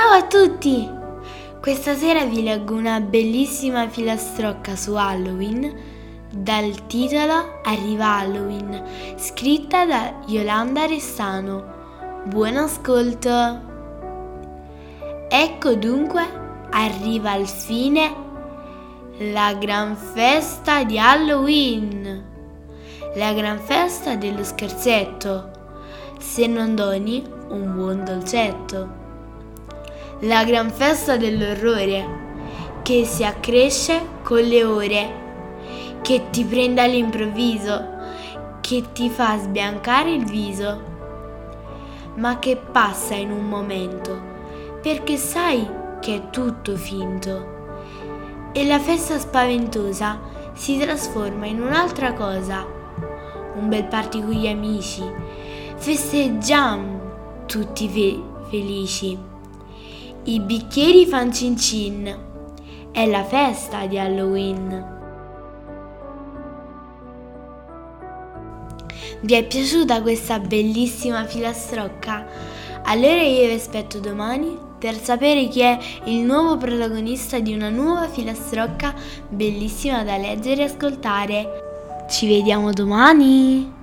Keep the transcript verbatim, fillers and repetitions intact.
Ciao a tutti! Questa sera vi leggo una bellissima filastrocca su Halloween dal titolo Arriva Halloween, scritta da Yolanda Restano. Buon ascolto! Ecco dunque, arriva al fine la gran festa di Halloween, la gran festa dello scherzetto, se non doni un buon dolcetto. La gran festa dell'orrore, che si accresce con le ore, che ti prende all'improvviso, che ti fa sbiancare il viso, ma che passa in un momento, perché sai che è tutto finto. E la festa spaventosa si trasforma in un'altra cosa, un bel party con gli amici, festeggiamo tutti fe- felici. I bicchieri fan cin cin, è la festa di Halloween. Vi è piaciuta questa bellissima filastrocca? Allora io vi aspetto domani per sapere chi è il nuovo protagonista di una nuova filastrocca bellissima da leggere e ascoltare. Ci vediamo domani!